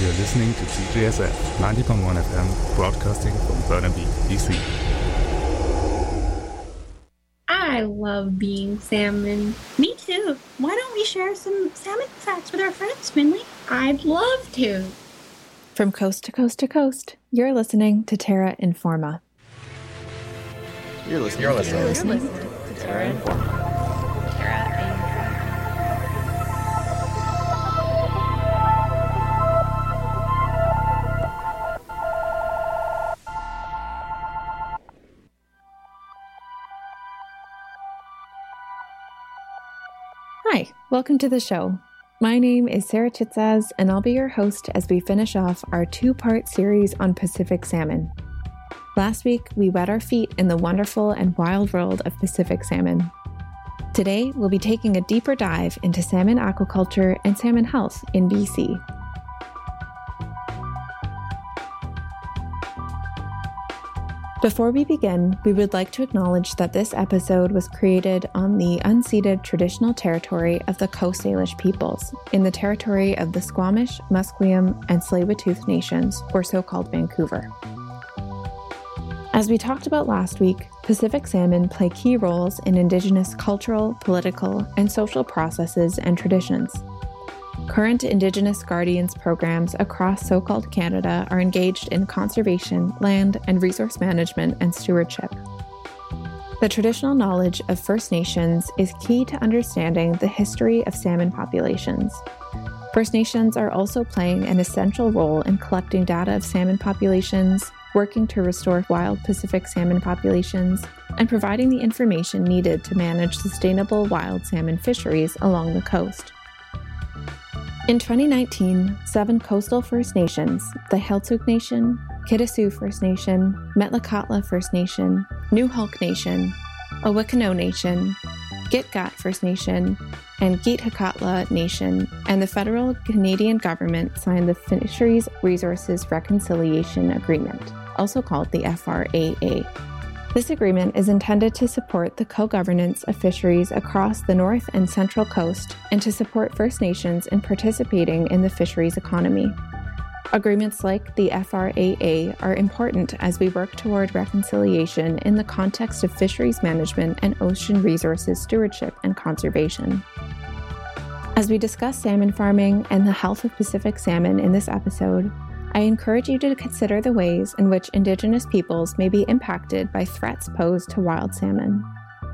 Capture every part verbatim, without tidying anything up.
You're listening to T J S F ninety point one F M, broadcasting from Burnaby, B C. I love being salmon. Me too. Why don't we share some salmon facts with our friends, Finley? I'd love to. From coast to coast to coast, you're listening to Terra Informa. You're listening, you're to, listening. You're listening. listening to Terra Informa. Hi, welcome to the show. My name is Sarah Chitzaz, and I'll be your host as we finish off our two-part series on Pacific salmon. Last week, we wet our feet in the wonderful and wild world of Pacific salmon. Today, we'll be taking a deeper dive into salmon aquaculture and salmon health in B C. Before we begin, we would like to acknowledge that this episode was created on the unceded traditional territory of the Coast Salish peoples in the territory of the Squamish, Musqueam, and Tsleil-Waututh nations, or so-called Vancouver. As we talked about last week, Pacific salmon play key roles in Indigenous cultural, political, and social processes and traditions. Current Indigenous Guardians programs across so-called Canada are engaged in conservation, land and resource management, and stewardship. The traditional knowledge of First Nations is key to understanding the history of salmon populations. First Nations are also playing an essential role in collecting data of salmon populations, working to restore wild Pacific salmon populations, and providing the information needed to manage sustainable wild salmon fisheries along the coast. In twenty nineteen, seven coastal First Nations, the Heiltsuk Nation, Kitasoo First Nation, Metlakatla First Nation, Newhulk Nation, Awikano Nation, Gitgat First Nation, and Giithikatla Nation, and the federal Canadian government signed the Fisheries Resources Reconciliation Agreement, also called the F R A A. This agreement is intended to support the co-governance of fisheries across the North and Central Coast and to support First Nations in participating in the fisheries economy. Agreements like the F R A A are important as we work toward reconciliation in the context of fisheries management and ocean resources stewardship and conservation. As we discuss salmon farming and the health of Pacific salmon in this episode, I encourage you to consider the ways in which Indigenous peoples may be impacted by threats posed to wild salmon.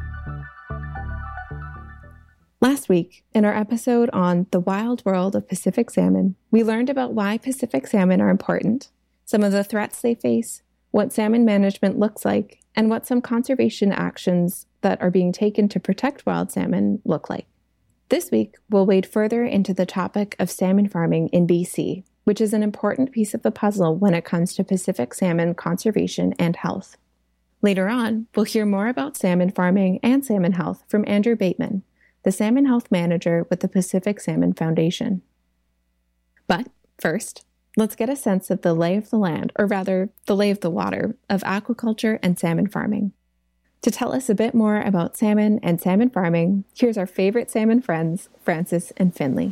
Last week, in our episode on the wild world of Pacific salmon, we learned about why Pacific salmon are important, some of the threats they face, what salmon management looks like, and what some conservation actions that are being taken to protect wild salmon look like. This week, we'll wade further into the topic of salmon farming in B C, which is an important piece of the puzzle when it comes to Pacific salmon conservation and health. Later on, we'll hear more about salmon farming and salmon health from Andrew Bateman, the Salmon Health Manager with the Pacific Salmon Foundation. But first, let's get a sense of the lay of the land, or rather, the lay of the water, of aquaculture and salmon farming. To tell us a bit more about salmon and salmon farming, here's our favorite salmon friends, Francis and Finley.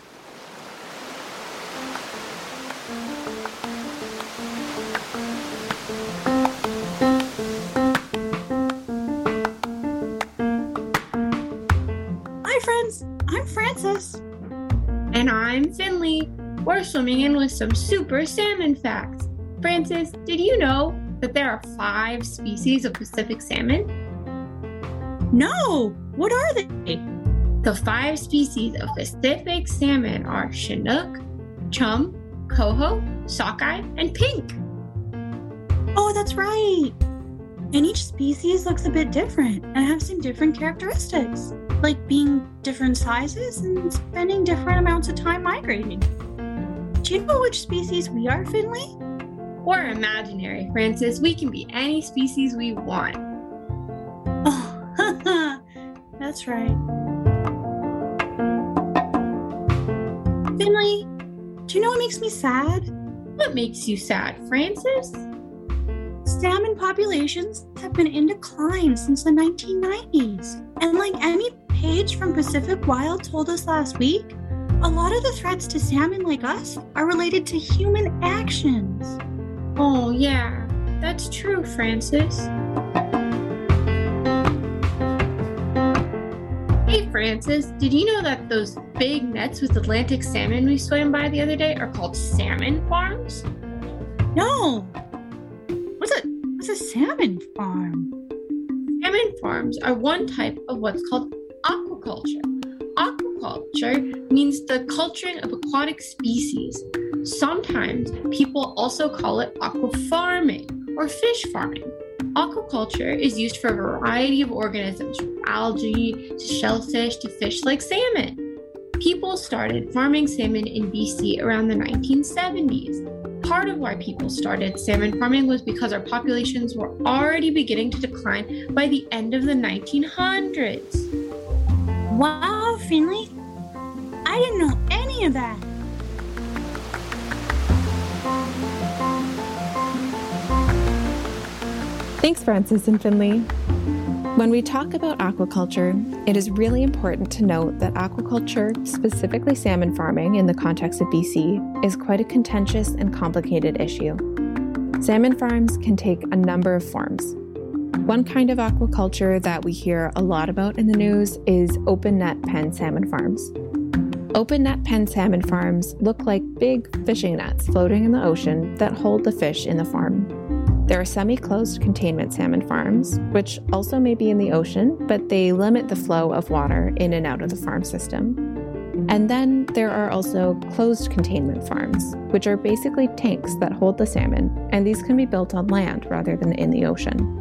I'm Francis. And I'm Finley. We're swimming in with some super salmon facts. Francis, did you know that there are five species of Pacific salmon? No! What are they? The five species of Pacific salmon are Chinook, Chum, Coho, Sockeye, and Pink. Oh, that's right. And each species looks a bit different and have some different characteristics, like being different sizes and spending different amounts of time migrating. Do you know which species we are, Finley? We're imaginary, Francis. We can be any species we want. Oh, that's right. Finley, do you know what makes me sad? What makes you sad, Francis? Salmon populations have been in decline since the nineteen nineties. And like Emmy Page from Pacific Wild told us last week, a lot of the threats to salmon like us are related to human actions. Oh, yeah, that's true, Francis. Hey, Francis, did you know that those big nets with Atlantic salmon we swam by the other day are called salmon farms? No. What's a, what's a salmon farm? Salmon farms are one type of what's called aquaculture. Aquaculture means the culturing of aquatic species. Sometimes people also call it aquafarming or fish farming. Aquaculture is used for a variety of organisms, from algae to shellfish to fish like salmon. People started farming salmon in B C around the nineteen seventies. Part of why people started salmon farming was because our populations were already beginning to decline by the end of the nineteen hundreds. Wow, Finley. I didn't know any of that. Thanks, Francis and Finley. When we talk about aquaculture, it is really important to note that aquaculture, specifically salmon farming in the context of B C, is quite a contentious and complicated issue. Salmon farms can take a number of forms. One kind of aquaculture that we hear a lot about in the news is open net pen salmon farms. Open net pen salmon farms look like big fishing nets floating in the ocean that hold the fish in the farm. There are semi-closed containment salmon farms, which also may be in the ocean, but they limit the flow of water in and out of the farm system. And then there are also closed containment farms, which are basically tanks that hold the salmon, and these can be built on land rather than in the ocean.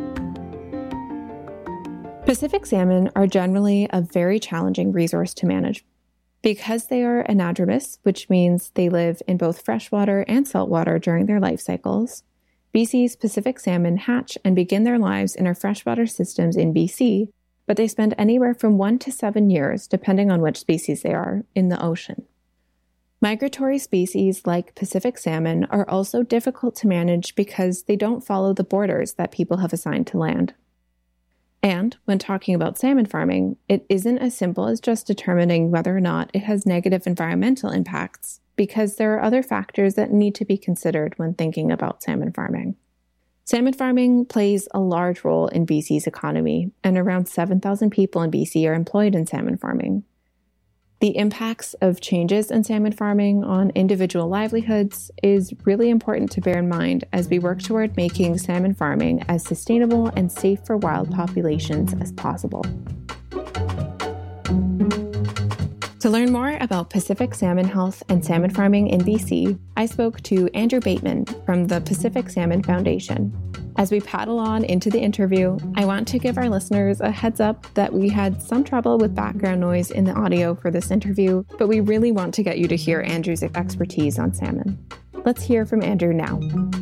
Pacific salmon are generally a very challenging resource to manage. Because they are anadromous, which means they live in both freshwater and saltwater during their life cycles, B C's Pacific salmon hatch and begin their lives in our freshwater systems in B C, but they spend anywhere from one to seven years, depending on which species they are, in the ocean. Migratory species like Pacific salmon are also difficult to manage because they don't follow the borders that people have assigned to land. And when talking about salmon farming, it isn't as simple as just determining whether or not it has negative environmental impacts, because there are other factors that need to be considered when thinking about salmon farming. Salmon farming plays a large role in B C's economy, and around seven thousand people in B C are employed in salmon farming. The impacts of changes in salmon farming on individual livelihoods is really important to bear in mind as we work toward making salmon farming as sustainable and safe for wild populations as possible. To learn more about Pacific salmon health and salmon farming in B C, I spoke to Andrew Bateman from the Pacific Salmon Foundation. As we paddle on into the interview, I want to give our listeners a heads up that we had some trouble with background noise in the audio for this interview, but we really want to get you to hear Andrew's expertise on salmon. Let's hear from Andrew now.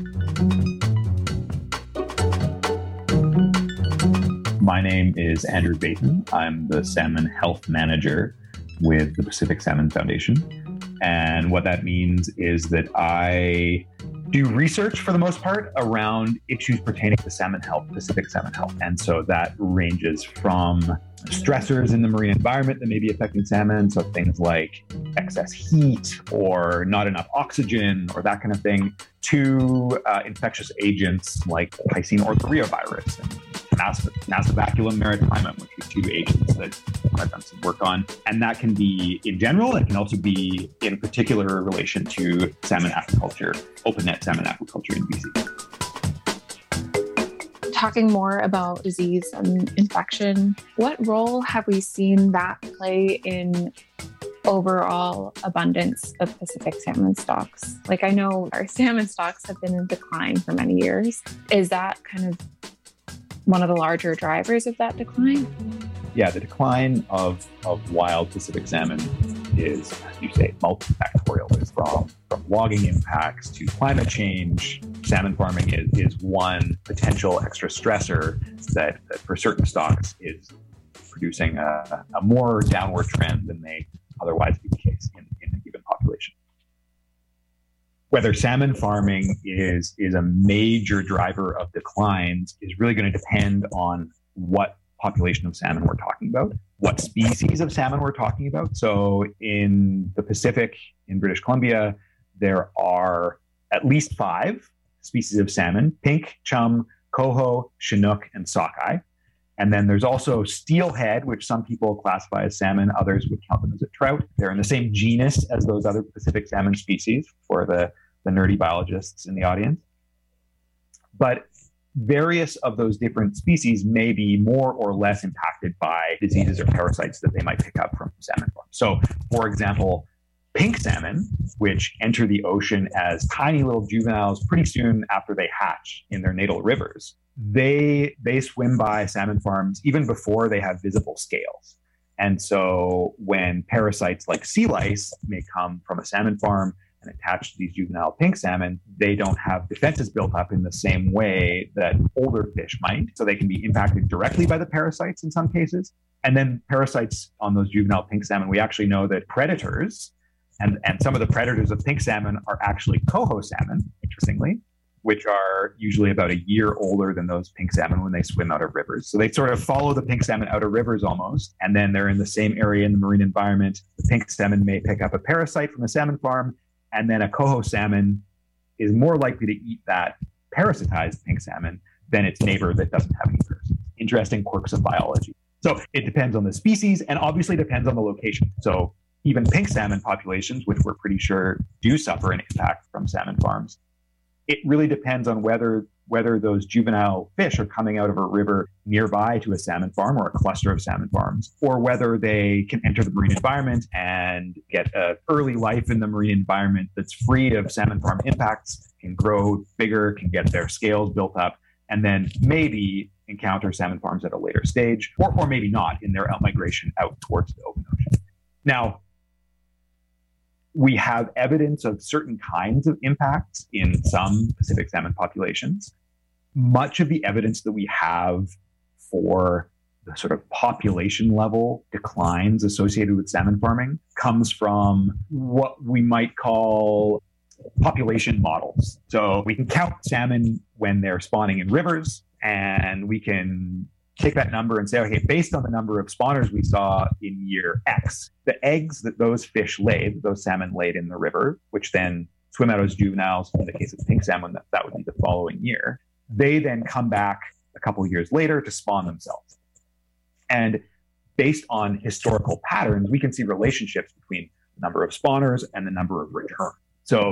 My name is Andrew Bateman. I'm the Salmon Health Manager with the Pacific Salmon Foundation. And what that means is that I do research for the most part around issues pertaining to salmon health, Pacific salmon health. And so that ranges from stressors in the marine environment that may be affecting salmon, so things like excess heat or not enough oxygen or that kind of thing, to uh, infectious agents like Piscine orthorhea and Nasobaculum maritimum, which are two agents that I've done some work on. And that can be in general. It can also be in particular relation to salmon aquaculture, open net salmon aquaculture in B C. Talking more about disease and infection, what role have we seen that play in overall abundance of Pacific salmon stocks? Like, I know our salmon stocks have been in decline for many years. Is that kind of one of the larger drivers of that decline? Yeah, the decline of, of wild Pacific salmon is, as you say, multifactorial. It's from, from logging impacts to climate change. Salmon farming is, is one potential extra stressor that, that for certain stocks is producing a, a more downward trend than may otherwise be the case in, in a given population. Whether salmon farming is, is a major driver of declines is really going to depend on what population of salmon we're talking about. what species of salmon we're talking about. So in the Pacific, in British Columbia, there are at least five species of salmon: pink, chum, coho, chinook, and sockeye. And then there's also steelhead, which some people classify as salmon, others would count them as a trout. They're in the same genus as those other Pacific salmon species for the, the nerdy biologists in the audience. But various of those different species may be more or less impacted by diseases or parasites that they might pick up from salmon farms. So, for example, pink salmon, which enter the ocean as tiny little juveniles pretty soon after they hatch in their natal rivers, they they swim by salmon farms even before they have visible scales. And so when parasites like sea lice may come from a salmon farm and attach to these juvenile pink salmon, they don't have defenses built up in the same way that older fish might. So they can be impacted directly by the parasites in some cases. And then parasites on those juvenile pink salmon, we actually know that predators, and, and some of the predators of pink salmon are actually coho salmon, interestingly, which are usually about a year older than those pink salmon when they swim out of rivers. So they sort of follow the pink salmon out of rivers almost, and then they're in the same area in the marine environment. The pink salmon may pick up a parasite from a salmon farm, and then a coho salmon is more likely to eat that parasitized pink salmon than its neighbor that doesn't have any parasites. Interesting quirks of biology. So it depends on the species and obviously depends on the location. So even pink salmon populations, which we're pretty sure do suffer an impact from salmon farms, it really depends on whether whether those juvenile fish are coming out of a river nearby to a salmon farm or a cluster of salmon farms, or whether they can enter the marine environment and get an early life in the marine environment that's free of salmon farm impacts, can grow bigger, can get their scales built up, and then maybe encounter salmon farms at a later stage, or, or maybe not in their outmigration out towards the open ocean. Now, we have evidence of certain kinds of impacts in some Pacific salmon populations. Much of the evidence that we have for the sort of population level declines associated with salmon farming comes from what we might call population models. So we can count salmon when they're spawning in rivers, and we can take that number and say, okay, based on the number of spawners we saw in year X, the eggs that those fish laid, those salmon laid in the river, which then swim out as juveniles, in the case of pink salmon, that, that would be the following year, they then come back a couple of years later to spawn themselves. And based on historical patterns, we can see relationships between the number of spawners and the number of returns. So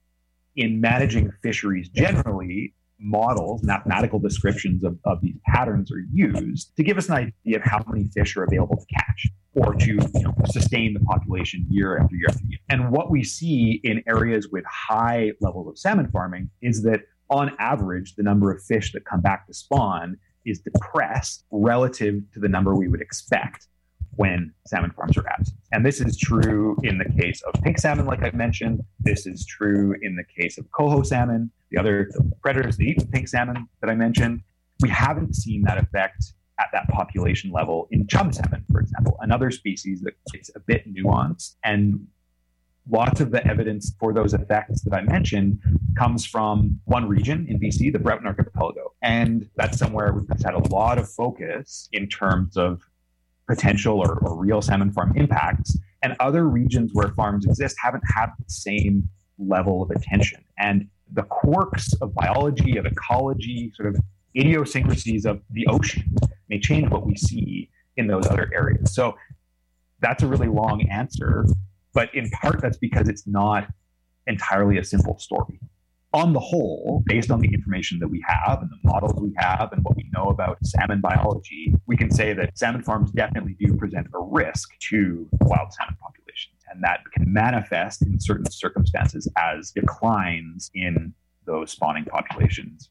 in managing fisheries generally, models, mathematical descriptions of, of these patterns are used to give us an idea of how many fish are available to catch or to, you know, sustain the population year after year after year. And what we see in areas with high levels of salmon farming is that on average, the number of fish that come back to spawn is depressed relative to the number we would expect when salmon farms are absent. And this is true in the case of pink salmon, like I mentioned. This is true in the case of coho salmon, the other the predators that eat the pink salmon that I mentioned. We haven't seen that effect at that population level in chum salmon, for example, another species that is a bit nuanced. And lots of the evidence for those effects that I mentioned comes from one region in B C, the Broughton Archipelago. And that's somewhere we've had a lot of focus in terms of potential or, or real salmon farm impacts. And other regions where farms exist haven't had the same level of attention. And the quirks of biology, of ecology, sort of idiosyncrasies of the ocean may change what we see in those other areas. So that's a really long answer, but in part that's because it's not entirely a simple story. On the whole, based on the information that we have and the models we have and what we know about salmon biology, we can say that salmon farms definitely do present a risk to wild salmon populations. And that can manifest in certain circumstances as declines in those spawning populations.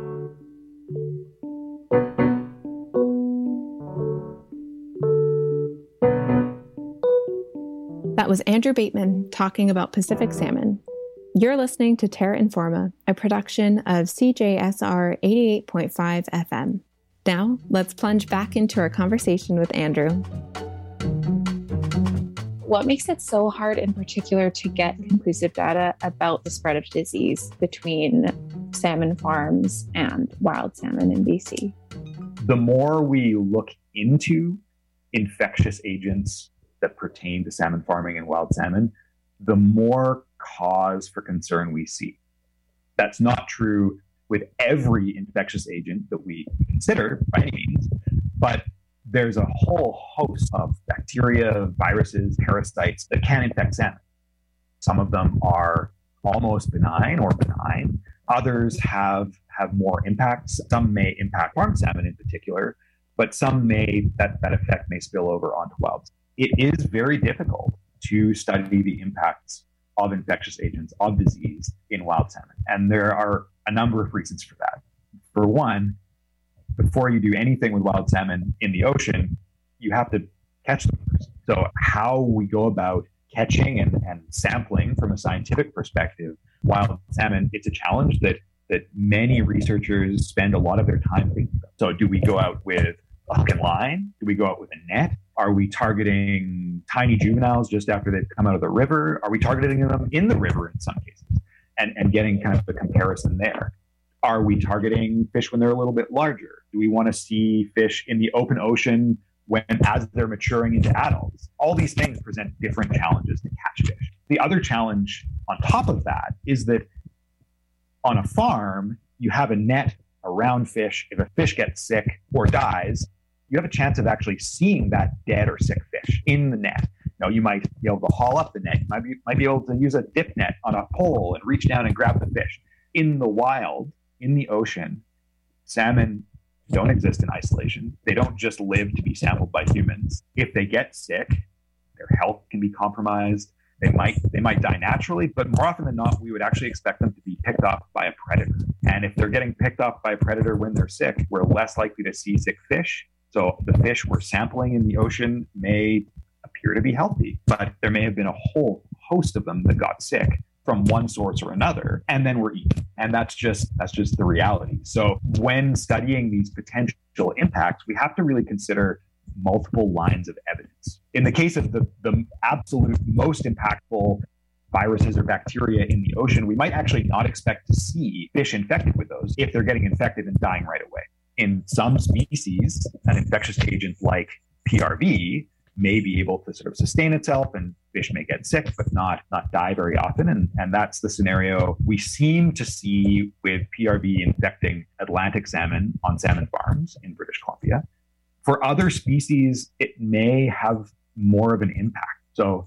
That was Andrew Bateman talking about Pacific salmon. You're listening to Terra Informa, a production of C J S R eighty-eight point five F M. Now, let's plunge back into our conversation with Andrew. What makes it so hard in particular to get conclusive data about the spread of disease between salmon farms and wild salmon in B C? The more we look into infectious agents that pertain to salmon farming and wild salmon, the more cause for concern we see. That's not true with every infectious agent that we consider by any means, but there's a whole host of bacteria, viruses, parasites that can infect salmon. Some of them are almost benign or benign. Others have, have more impacts. Some may impact farm salmon in particular, but some may, that, that effect may spill over onto wild. It is very difficult to study the impacts of infectious agents, of disease in wild salmon. And there are a number of reasons for that. For one, before you do anything with wild salmon in the ocean, you have to catch them first. So how we go about catching and, and sampling from a scientific perspective wild salmon, it's a challenge that, that many researchers spend a lot of their time thinking about. So do we go out with a hook and line? Do we go out with a net? Are we targeting tiny juveniles just after they've come out of the river? Are we targeting them in the river in some cases and, and getting kind of the comparison there? Are we targeting fish when they're a little bit larger? Do we want to see fish in the open ocean when as they're maturing into adults? All these things present different challenges to catch fish. The other challenge on top of that is that on a farm, you have a net around fish. If a fish gets sick or dies, you have a chance of actually seeing that dead or sick fish in the net. Now, you might be able to haul up the net. You might be, might be able to use a dip net on a pole and reach down and grab the fish. In the wild, in the ocean, salmon don't exist in isolation. They don't just live to be sampled by humans. If they get sick, their health can be compromised. They might they might die naturally, but more often than not, we would actually expect them to be picked up by a predator. And if they're getting picked up by a predator when they're sick, we're less likely to see sick fish. So the fish we're sampling in the ocean may appear to be healthy, but there may have been a whole host of them that got sick from one source or another, and then we're eaten. And that's just that's just the reality. So when studying these potential impacts, we have to really consider multiple lines of evidence. In the case of the, the absolute most impactful viruses or bacteria in the ocean, we might actually not expect to see fish infected with those if they're getting infected and dying right away. In some species, an infectious agent like P R V may be able to sort of sustain itself, and fish may get sick but not not die very often. And, and that's the scenario we seem to see with P R V infecting Atlantic salmon on salmon farms in British Columbia. For other species, it may have more of an impact. So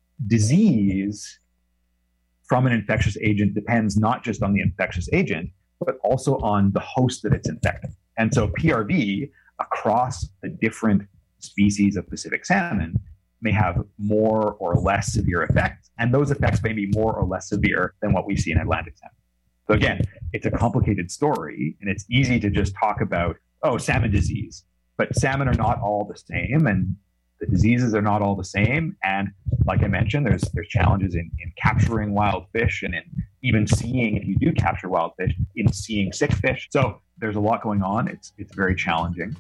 disease from an infectious agent depends not just on the infectious agent, but also on the host that it's infecting. And so P R V across the different species of Pacific salmon may have more or less severe effects. And those effects may be more or less severe than what we see in Atlantic salmon. So again, it's a complicated story, and it's easy to just talk about, oh, salmon disease. But salmon are not all the same, and the diseases are not all the same. And like I mentioned, there's there's challenges in, in capturing wild fish, and in even seeing, if you do capture wild fish, in seeing sick fish. So there's a lot going on. It's it's very challenging.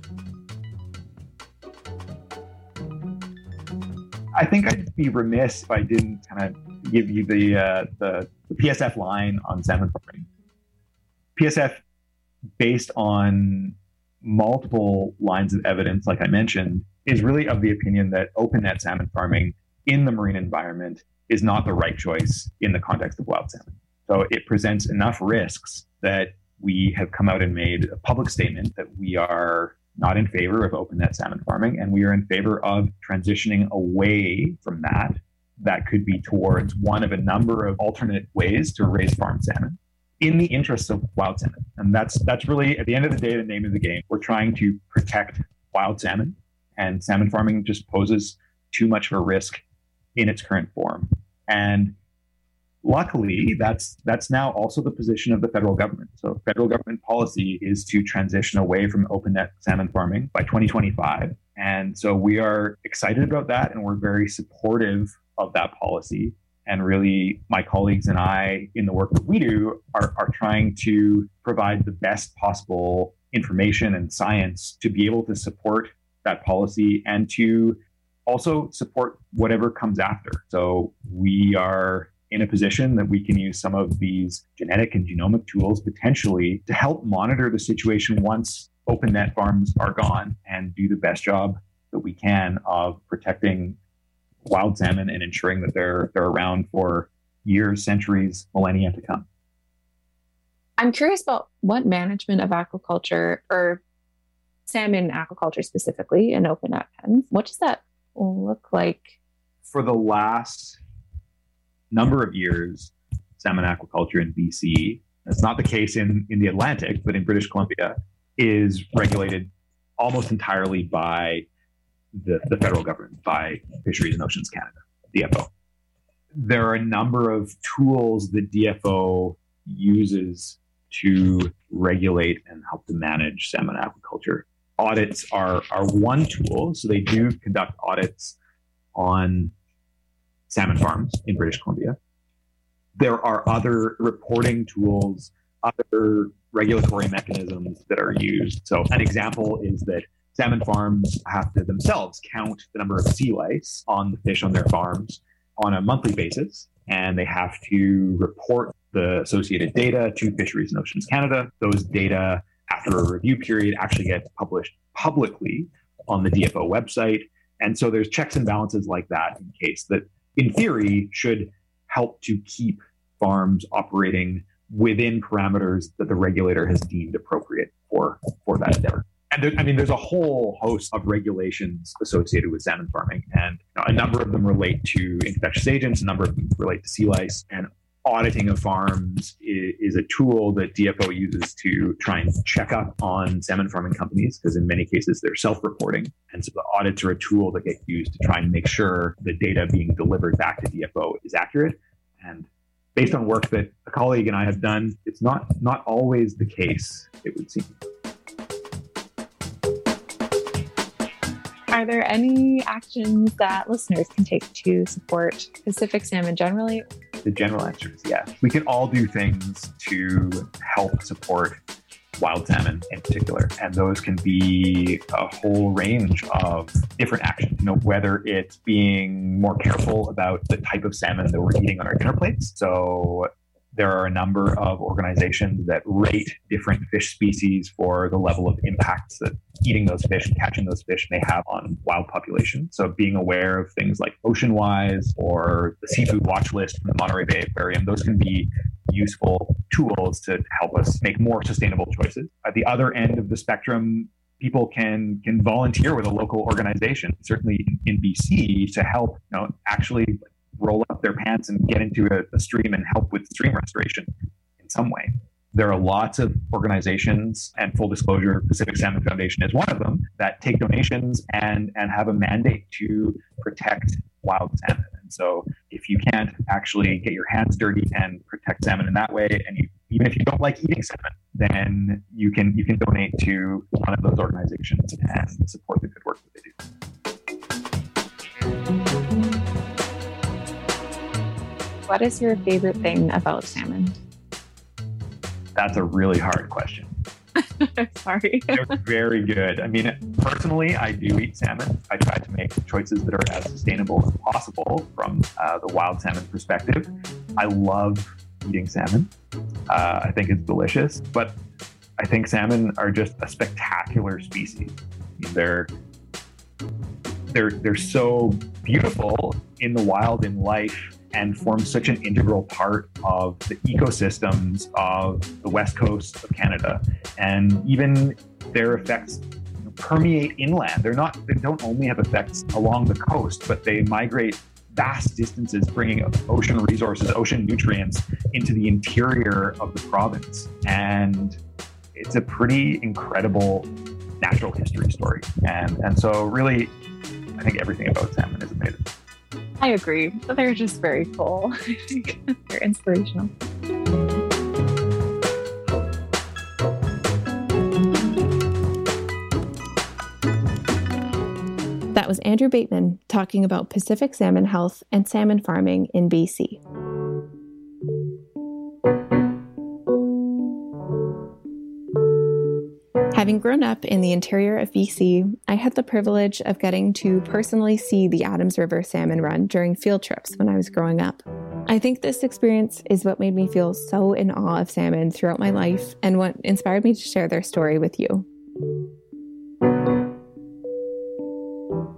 I think I'd be remiss if I didn't kind of give you the, uh, the the P S F line on salmon farming. P S F, based on multiple lines of evidence, like I mentioned, is really of the opinion that open net salmon farming in the marine environment is not the right choice in the context of wild salmon. So it presents enough risks that we have come out and made a public statement that we are not in favor of open net salmon farming, and we are in favor of transitioning away from that. That could be towards one of a number of alternate ways to raise farm salmon in the interests of wild salmon. And that's that's really, at the end of the day, the name of the game. We're trying to protect wild salmon, and salmon farming just poses too much of a risk in its current form. And luckily, that's that's now also the position of the federal government. So federal government policy is to transition away from open net salmon farming by twenty twenty-five. And so we are excited about that, and we're very supportive of that policy. And really, my colleagues and I, in the work that we do, are, are trying to provide the best possible information and science to be able to support that policy and to also support whatever comes after. So we are in a position that we can use some of these genetic and genomic tools potentially to help monitor the situation once open net farms are gone, and do the best job that we can of protecting wild salmon and ensuring that they're they're around for years, centuries, millennia to come. I'm curious about what management of aquaculture, or salmon aquaculture specifically, in open net pens, what does that look like? For the last number of years, salmon aquaculture in B C, it's not the case in, in the Atlantic, but in British Columbia, is regulated almost entirely by the, the federal government, by Fisheries and Oceans Canada, D F O. There are a number of tools that D F O uses to regulate and help to manage salmon aquaculture. Audits are, are one tool, so they do conduct audits on salmon farms in British Columbia. There are other reporting tools, other regulatory mechanisms that are used. So an example is that salmon farms have to themselves count the number of sea lice on the fish on their farms on a monthly basis, and they have to report the associated data to Fisheries and Oceans Canada. Those data, after a review period, actually get published publicly on the D F O website. And so there's checks and balances like that in case that, in theory, should help to keep farms operating within parameters that the regulator has deemed appropriate for, for that endeavor. And there, I mean, there's a whole host of regulations associated with salmon farming, and you know, a number of them relate to infectious agents, a number of them relate to sea lice, and auditing of farms is, is a tool that D F O uses to try and check up on salmon farming companies, because in many cases they're self-reporting. And so the audits are a tool that get used to try and make sure the data being delivered back to D F O is accurate. And based on work that a colleague and I have done, it's not, not always the case, it would seem. Are there any actions that listeners can take to support Pacific salmon generally? The general answer is yes. We can all do things to help support wild salmon in particular. And those can be a whole range of different actions, you know, whether it's being more careful about the type of salmon that we're eating on our dinner plates. So there are a number of organizations that rate different fish species for the level of impacts that eating those fish and catching those fish may have on wild populations. So being aware of things like OceanWise or the seafood watch list from the Monterey Bay Aquarium, those can be useful tools to help us make more sustainable choices. At the other end of the spectrum, people can can volunteer with a local organization, certainly in, in B C, to help, you know, actually roll up their pants and get into a, a stream and help with stream restoration in some way. There are lots of organizations, and full disclosure, Pacific Salmon Foundation is one of them, that take donations and, and have a mandate to protect wild salmon. And so if you can't actually get your hands dirty and protect salmon in that way, and you, even if you don't like eating salmon, then you can you can donate to one of those organizations and support the good work that they do. What is your favorite thing about salmon? That's a really hard question. Sorry. They're very good. I mean, personally, I do eat salmon. I try to make choices that are as sustainable as possible from uh, the wild salmon perspective. I love eating salmon. Uh, I think it's delicious, but I think salmon are just a spectacular species. I mean, they're they're they're so beautiful in the wild, in life, and form such an integral part of the ecosystems of the west coast of Canada. And even their effects permeate inland. They're not, they don't only have effects along the coast, but they migrate vast distances, bringing ocean resources, ocean nutrients into the interior of the province. And it's a pretty incredible natural history story. And, and so really, I think everything about salmon is amazing. I agree. They're just very cool. I think they're inspirational. That was Andrew Bateman talking about Pacific salmon health and salmon farming in B C. Having grown up in the interior of B C, I had the privilege of getting to personally see the Adams River salmon run during field trips when I was growing up. I think this experience is what made me feel so in awe of salmon throughout my life and what inspired me to share their story with you.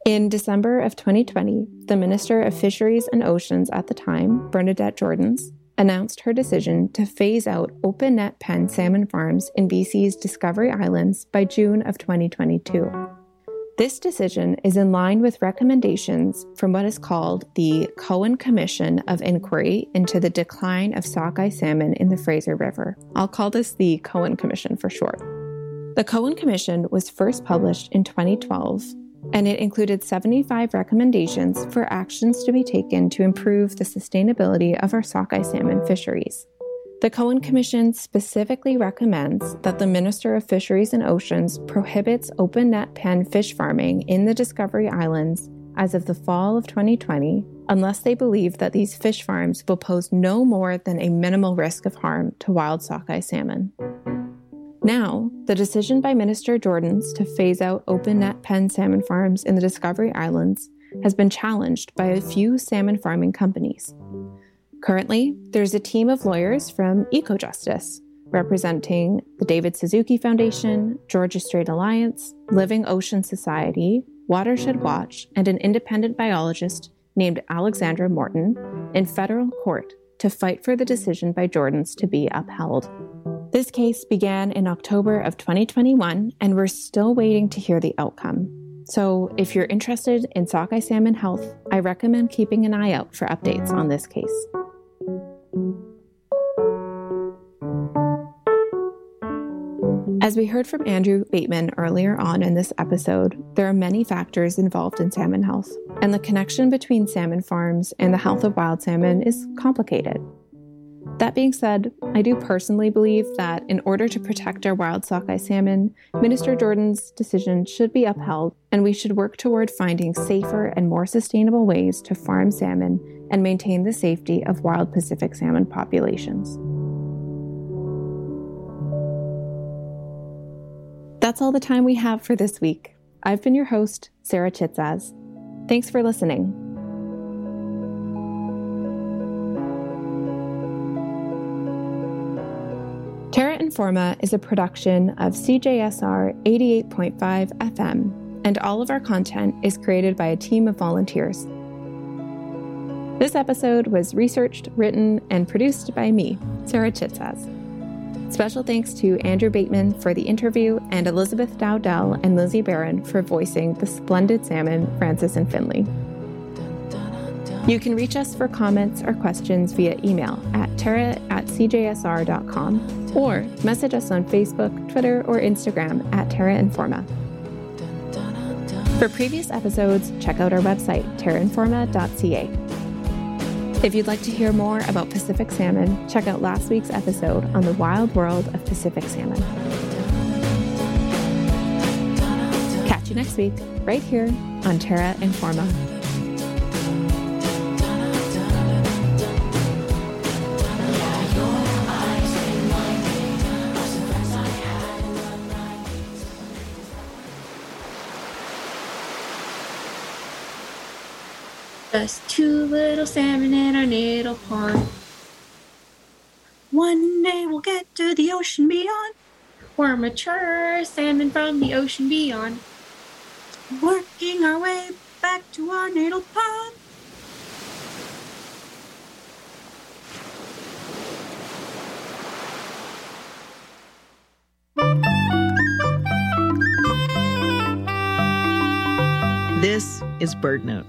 In December of twenty twenty, the Minister of Fisheries and Oceans at the time, Bernadette Jordans, announced her decision to phase out open net pen salmon farms in B C's Discovery Islands by June of twenty twenty-two. This decision is in line with recommendations from what is called the Cohen Commission of Inquiry into the Decline of Sockeye Salmon in the Fraser River. I'll call this the Cohen Commission for short. The Cohen Commission was first published in twenty twelve, and it included seventy-five recommendations for actions to be taken to improve the sustainability of our sockeye salmon fisheries. The Cohen Commission specifically recommends that the Minister of Fisheries and Oceans prohibits open net pen fish farming in the Discovery Islands as of the fall of twenty twenty, unless they believe that these fish farms will pose no more than a minimal risk of harm to wild sockeye salmon. Now, the decision by Minister Jordans to phase out open net pen salmon farms in the Discovery Islands has been challenged by a few salmon farming companies. Currently, there's a team of lawyers from EcoJustice, representing the David Suzuki Foundation, Georgia Strait Alliance, Living Ocean Society, Watershed Watch, and an independent biologist named Alexandra Morton in federal court to fight for the decision by Jordans to be upheld. This case began in October of twenty twenty-one, and we're still waiting to hear the outcome. So if you're interested in sockeye salmon health, I recommend keeping an eye out for updates on this case. As we heard from Andrew Bateman earlier on in this episode, there are many factors involved in salmon health, and the connection between salmon farms and the health of wild salmon is complicated. That being said, I do personally believe that in order to protect our wild sockeye salmon, Minister Jordans' decision should be upheld, and we should work toward finding safer and more sustainable ways to farm salmon and maintain the safety of wild Pacific salmon populations. That's all the time we have for this week. I've been your host, Sarah Chitzaz. Thanks for listening. Terra Informa is a production of C J S R eighty-eight point five F M, and all of our content is created by a team of volunteers. This episode was researched, written, and produced by me, Sarah Chitzaz. Special thanks to Andrew Bateman for the interview and Elizabeth Dowdell and Lizzie Barron for voicing the splendid salmon, Francis and Finley. You can reach us for comments or questions via email at terra at c j s r dot com or message us on Facebook, Twitter, or Instagram at Terra Informa. For previous episodes, check out our website, terra informa dot c a. If you'd like to hear more about Pacific salmon, check out last week's episode on the wild world of Pacific salmon. Catch you next week, right here on Terra Informa. Just two little salmon in our little pond. One day we'll get to the ocean beyond. We're mature salmon from the ocean beyond. Working our way back to our natal pond. This is BirdNote.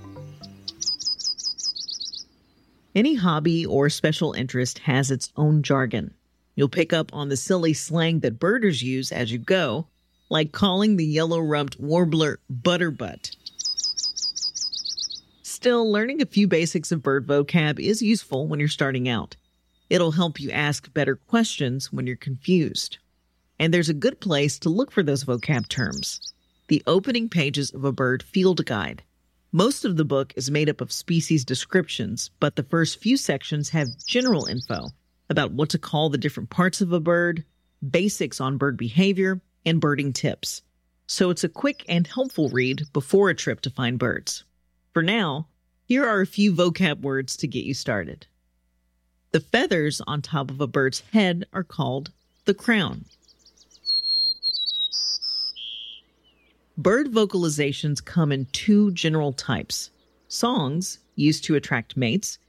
Any hobby or special interest has its own jargon. You'll pick up on the silly slang that birders use as you go, like calling the yellow-rumped warbler butterbutt. Still, learning a few basics of bird vocab is useful when you're starting out. It'll help you ask better questions when you're confused. And there's a good place to look for those vocab terms: the opening pages of a bird field guide. Most of the book is made up of species descriptions, but the first few sections have general info about what to call the different parts of a bird, basics on bird behavior, and birding tips. So it's a quick and helpful read before a trip to find birds. For now, here are a few vocab words to get you started. The feathers on top of a bird's head are called the crown. Bird vocalizations come in two general types: songs used to attract mates